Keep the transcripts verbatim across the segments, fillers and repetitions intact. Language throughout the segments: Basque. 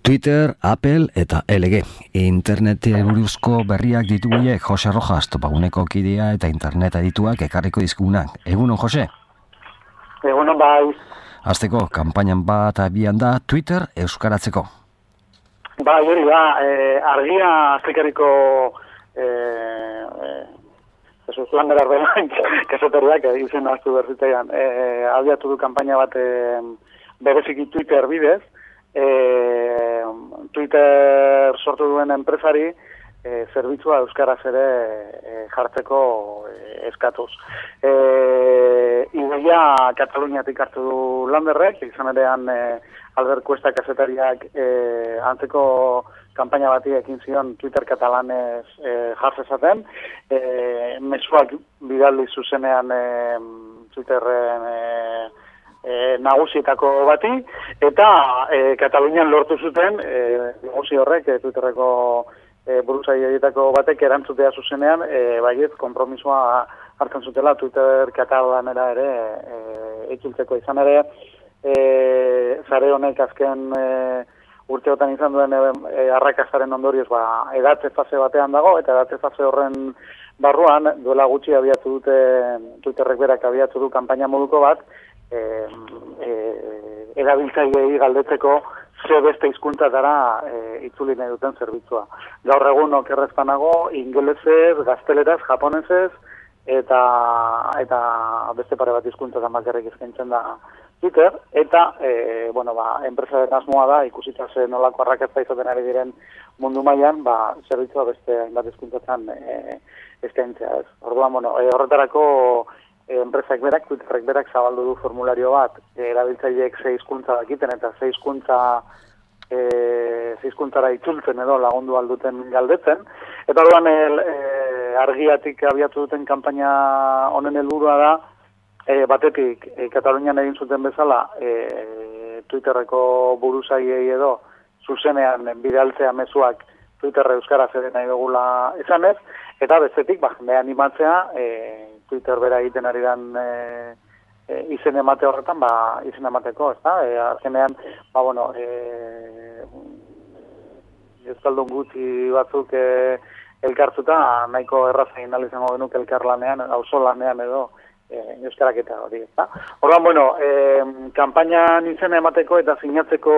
Twitter, Apple eta L G. Internet buruzko berriak dituguie Jose Rojas, topaguneko kidea eta internet adituak ekarriko dizkugunak. Egunon, Jose? Egunon, bai. Azteko, kanpainan bat abian da Twitter euskaratzeko. Bai, hori da, eh, argia aztekariko eh, eh, Jesus Lander Arbelan, kaseteriak izen hartu berzitean, eh, abiatu du kanpaina bat eh, bereziki Twitter bidez, E, Twitter sortu duen enpresari e, zerbitzua euskaraz ere e, jartzeko e, eskatuz. E, ideia Kataluniatik hartu du Landerrek, izan erean e, Albert Cuesta kazetariak e, antzeko kanpaina bati ekin zion Twitter katalanez e, jartzezaten, e, mezuak bidaldi zuzenean e, Twitterren e, E, nagusietako bati, eta e, Katalunian lortu zuten e, nagusi horrek, e, Twitterreko e, buruzaietako batek erantzutea zuzenean, e, baiet, konpromisoa hartzen zutela Twitter katalanera ere e, itzultzeko izan ere, e, zare honek azken e, urteotan izan duen e, arrakastaren ondorioz, ba, edatze fase batean dago, eta edatze fase horren barruan, duela gutxi abiatu dute, Twitterrek berak abiatu du kanpaina moduko bat, E, e, erabiltzaileei galdetzeko ze beste hizkuntzatara e, itzuli nahi duten zerbitzua. Gaur egun okerrezpanago, ingelesez, gazteleraz, japonesez, eta eta beste pare bat hizkuntzatan bakarrik eskaintzen da Twitter, eta e, bueno, ba, enpresaren asmoa da, ikusita ze nolako arrakasta izaten ari diren mundu mailan, ba, zerbitzua beste hainbat hizkuntzatan e, eskaintzea. Ez. Orduan, bueno, e, horretarako enpresak berak, Twitterrek berak zabaldu du formulario bat, e, erabiltzaileek ze hizkuntza dakiten eta ze hizkuntza e, ze hizkuntzara itzultzen edo lagundu alduten galdetzen. Eta orduan e, argiatik abiatu duten kanpaina honen helburua da, e, batetik e, Katalunian egin zuten bezala e, Twitterreko buruzaiei edo zuzenean bidaltzea mezuak Twitter euskaraz ere nahi dugula esanez, eta bestetik ba, jendea animatzea e, Twitter bera egiten ari dan e, e, izen emate horretan, ba, izen emateko, ez da? E, Argenean, ba, bueno, e, euskaldun gutxi batzuk e, elkartzuta, nahiko erraza egin izango genuk elkarlanean, auzolanean edo, e, euskarak eta hori, ez da? Orduan, bueno, e, kanpainan izen emateko eta sinatzeko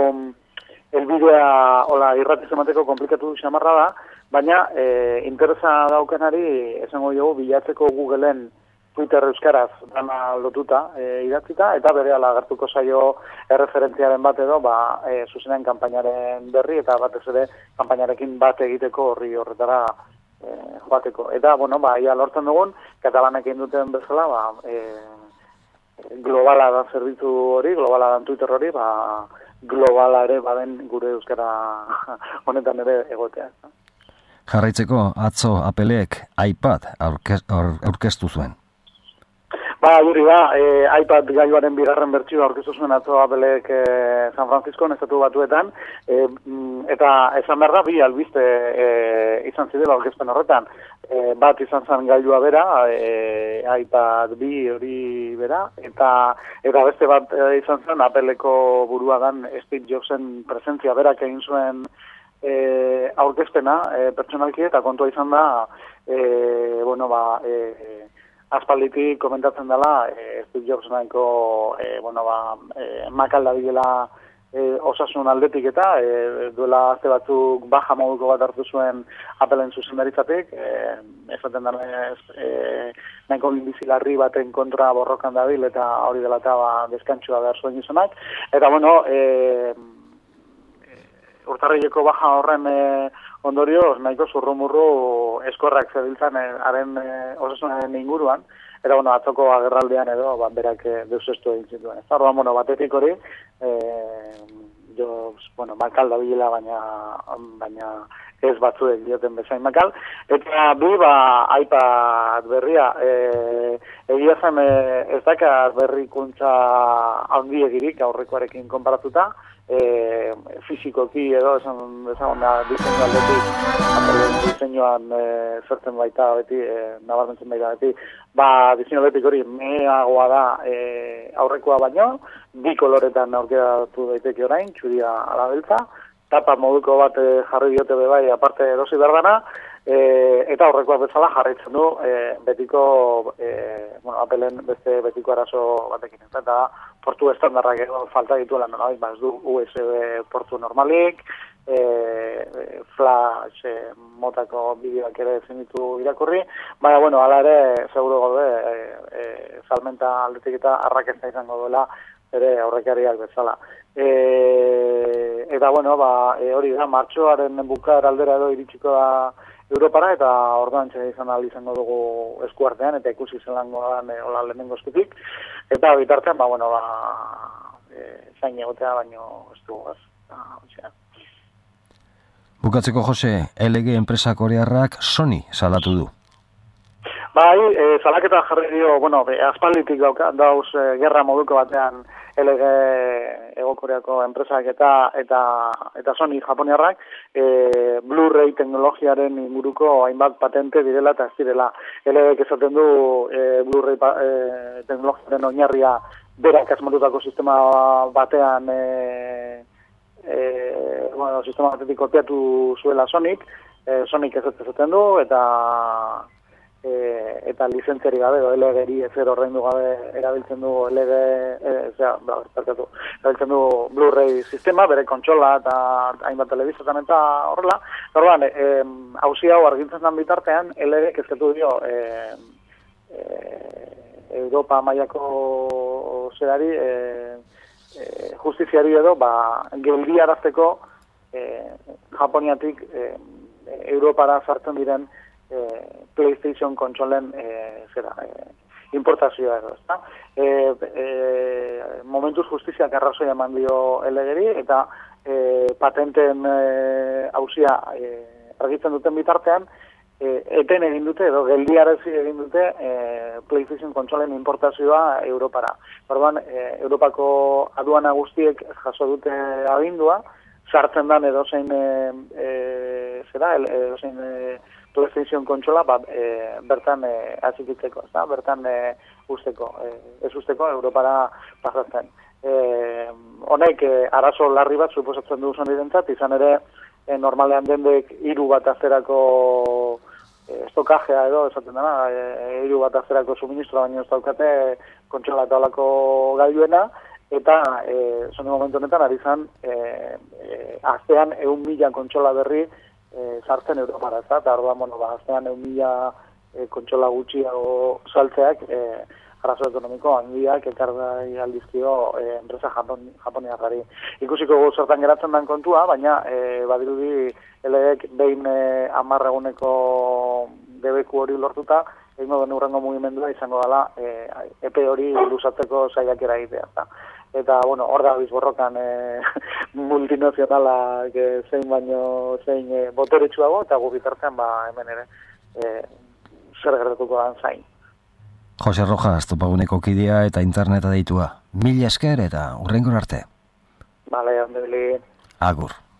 helbidea, hola, irratiz emateko komplikatu du xamarra da, baina e, interesa daukenari esango dugu bilatzeko Googleen Twitter euskaraz dana lotuta e, idatzita, eta berehala agertuko zaio erreferentziaren bat edo, ba, e, zuzenean kanpainaren berri, eta batez ere kanpainarekin bat egiteko horri horretara e, joateko. Eta, bueno, ba, ia lortzen dugun, katalanekin duten bezala, ba, e, globala da zerbitzu hori, globala da Twitter hori, ba, globala ere baden gure euskara honetan ere egotea. Jarraitzeko, atzo Appleek iPad aurkeztu zuen. Ba, hori da, e, iPad gailuaren bigarren bertsioa aurkeztu zuen atzo Appleek e, San Francisco, estatu batuetan, e, eta esan behar da, bi albiste e, izan zidela aurkezpen horretan. E, bat izan zen gailua bera, e, iPad bi hori bera, eta, eta beste bat e, izan zen Appleko buruagan Steve Jobsen presentzia berak egin zuen E, aurkezpena e, pertsonalki eta kontua izan da e, bueno, ba, e, aspalditik komentatzen dela e, Steve Jobs nahiko e, bueno, ba, e, makalda bilela e, osasun aldetik eta e, duela azte batzuk baja moduko bat hartu zuen Appleen zuzendaritzatik, e, esaten denez e, nahiko bizilarri baten kontra borrokan dabil eta hori dela eta ba, deskantzua behar zuen izanak, eta bueno, e, urtarrileko baja horren e, ondorioz nahiko zurrumurru eskorrak zebiltzan e, haren e, osasunaren inguruan, eta bueno, atzoko agerraldean edo ba, berak e, deusestu egin zituen. Ez da, bueno, batetik hori, e, jo, bueno, makal da bilela, baina, baina ez batzuek dioten bezain makal, eta bi, ba, iPad berria, e, egia zen e, ez daka berrikuntza handiegirik aurrekoarekin konparatuta, E, fizikoki edo esan esan da diseinu aldetik diseinuan e, zertzen baita beti e, nabarmentzen baita beti ba diseinu aldetik hori meagoa da e, aurrekoa baino bi koloretan aurkeratu daiteke orain txuria ala beltza tapa moduko bat e, jarri diote be bai, aparte erosi behar dana, e, eta horrekoak bezala jarraitzen du e, betiko, e, bueno, Appleen beste betiko arazo batekin. Eta portu estandarrak edo falta dituela, no, ba, ez du U S B portu normalik, e, flash e, motako bideoak ere ezin ditu irakurri, baina, bueno, ala ere, seguro gaude, e, e, salmenta aldetik eta arrakesta izango duela, ere aurrekariak bezala. E, eta, bueno, ba, e, hori da, martxoaren bukaer aldera edo iritsiko da Europara, eta orduan txera izan ahal izango dugu eskuartean, eta ikusi zelango da e, hola lehenengo eskutik. Eta bitartean, ba, bueno, ba, e, zain egotea, baino ez du, ez, ba, Bukatzeko, Jose, L G enpresa korearrak Sony salatu du. Bai, e, salaketa jarri dio, bueno, be, aspalditik dauka, dauz e, gerra moduko batean L G Ego Koreako enpresak eta eta eta Sony japoniarrak e, Blu-ray teknologiaren inguruko hainbat patente direla eta ez direla. L G esaten du e, Blu-ray pa, e, teknologiaren oinarria berak asmatutako sistema batean e, e, bueno, sistema batetik kopiatu zuela Sonic, e, Sonic ez ezaten du eta E, eta lizentzeri gabe, o L G-ri ezer ordaindu gabe erabiltzen du L G, e, zera, ba, bertarkatu, erabiltzen du Blu-ray sistema, bere kontsola eta hainbat telebizatan eta horrela. Orduan, e, hauzi hau argintzen den bitartean, L G kezkatu dio e, e, Europa mailako zerari, e, e, justiziari edo, ba, geldiarazteko e, Japoniatik e, Europara sartzen diren E, PlayStation kontsolen e, zera, e, importazioa edo, ezta? E, e, momentuz justiziak arrazoi eman dio L G-ri eta e, patenten hauzia e, argitzen duten bitartean e, eten egin dute edo geldiarazi egin dute e, PlayStation kontsolen importazioa Europara. Orduan, e, Europako aduana guztiek jaso dute agindua, sartzen dan edozein e, e, zera, edozein e, PlayStation kontsola ba, e, bertan e, atxikitzeko, ezta? Bertan e, usteko, e, ez usteko Europara pasatzen. E, honek e, arazo larri bat suposatzen du Sonyrentzat, izan ere e, normalean dendek hiru bat azterako e, estokajea edo, esaten dena, e, hiru bat azterako suministroa baino ez daukate kontsola eta olako gailuena, eta e, Sony momentu honetan ari zan e, e, astean ehun mila kontsola berri E, sartzen Europara, ez da, eta orduan, bueno, ba, aztean egun mila e, kontsola gutxiago saltzeak, e, arazo ekonomiko handiak ekargai aldizkio e, enpresa Japon, japoniarrari. Ikusiko zertan geratzen den kontua, baina e, badirudi L G-ek behin e, hamar eguneko debeku hori lortuta, egingo den urrengo mugimendua izango dela e, epe hori luzatzeko saiakera egitea, eta Eta, bueno, hor da bizborrokan e, multinazionalak e, zein baino zein e, boteretsuago, eta gu bitartean ba, hemen ere e, zer gertatuko dan zain. Jose Rojas, topaguneko kidea eta interneta deitua. Mila esker eta hurrengor arte. Bale, hande bili. Agur.